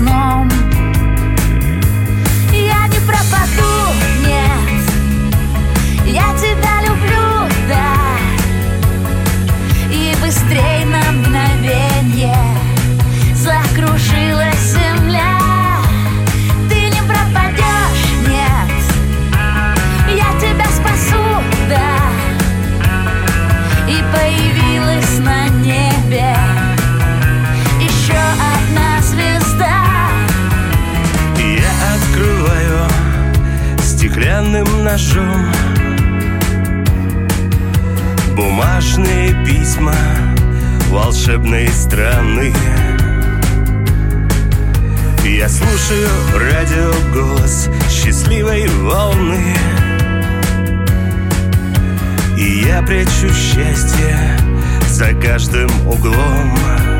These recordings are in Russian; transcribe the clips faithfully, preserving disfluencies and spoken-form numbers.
сном. Я не пропаду, нет, я тебя люблю, да. И быстрей на мгновенье закружилась земля. Ты не пропадешь, нет, я тебя спасу, да. И появилась на небе еще одна звезда. Я открываю стеклянным ножом бумажные письма волшебной страны. Я слушаю радиоголос счастливой волны, и я прячу счастье за каждым углом.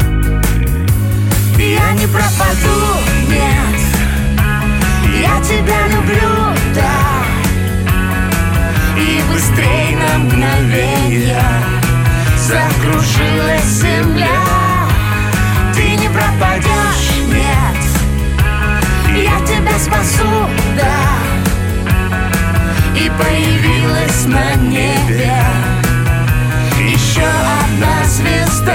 Я не пропаду, нет, я тебя люблю, да. И быстрей на мгновенье закружилась земля. Ты не пропадешь, нет, я тебя спасу, да. И появилась на небе еще одна звезда.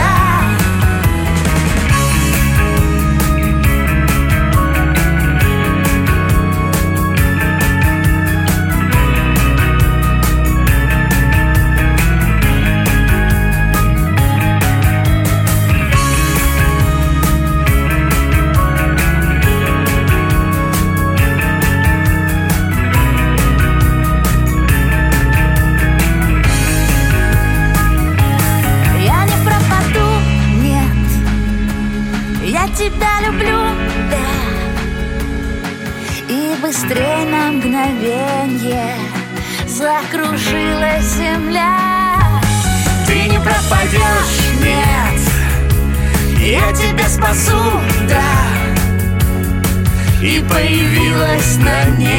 Тебя люблю, да. И быстрей на мгновенье закружилась земля. Ты не пропадешь, нет, я тебя спасу, да. И появилась на небе